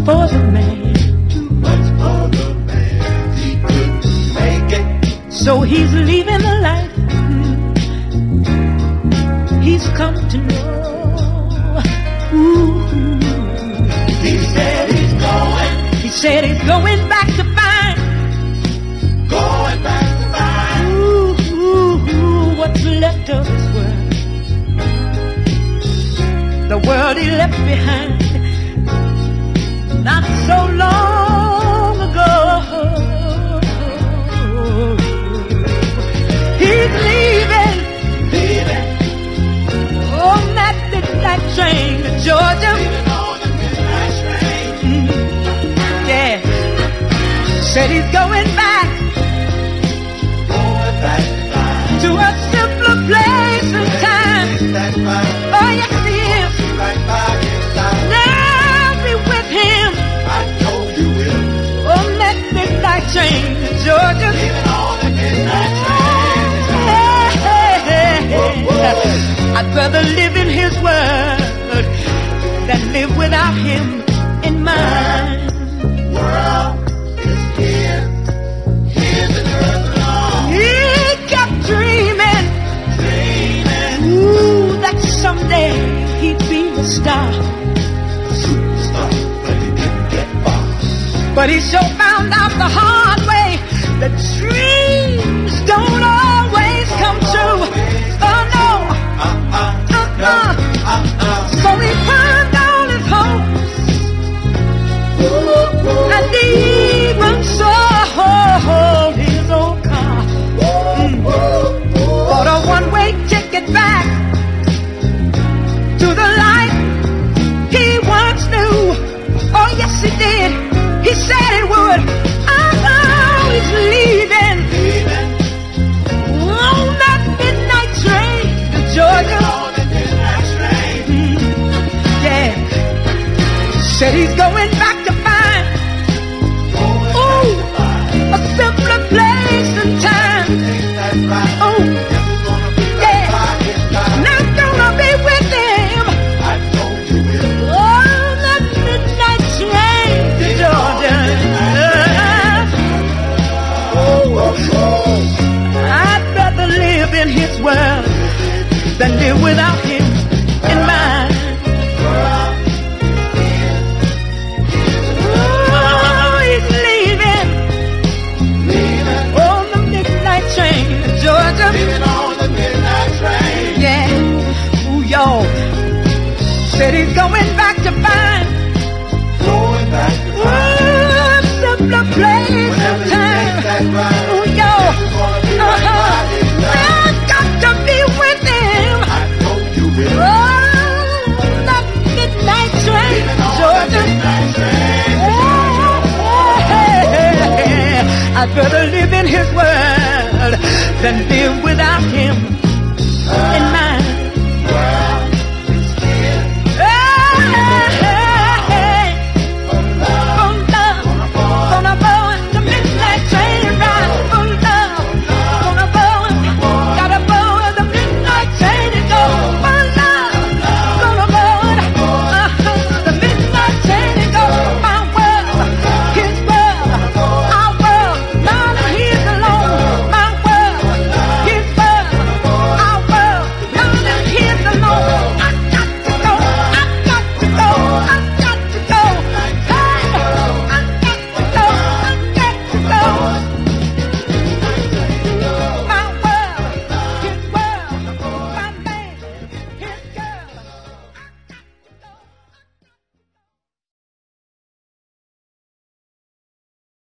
for the man. Too much for the man. He couldn't make it. So he's leaving the life he's come to know. Ooh. He said he's going. He said he's going back to find. Going back to find. Ooh, what's left of his world. The world he left behind not so long ago. He's leaving on that midnight train to Georgia. Leaving on the midnight train. Yeah, said he's going back Going back to find. to a simpler place and time. That's right. Oh yes he is. Right by his side. Now be with him I know you will. on that midnight train to Georgia. Leaving on the midnight train. I'd rather live in his word than live without him in mine. World is here. Here's the earth alone. He kept dreaming, ooh, that someday he'd be a star. Superstar, but he didn't get far. But he sure found out the hard way that dreams don't always come true. Oh no. So he burned all his hopes and even sold his old car. Bought a one-way ticket back to the life he once knew. Oh yes he did. He said he would. Oh, he's leaving on that midnight train to Georgia. Said he's going back to find, ooh, a simpler place and time. Oh, yeah, not gonna be with him on that midnight train to Georgia. I'd rather live in his world than live without him in mine. Georgia. Leaving on the midnight train. Yeah. Ooh, y'all. Said he's going back to find. Going back to find. Ooh, simpler place and time. Ooh, y'all. I've got to be with him. I know you will. Oh, that midnight train, Georgia. I'd rather live in his world than live without him in my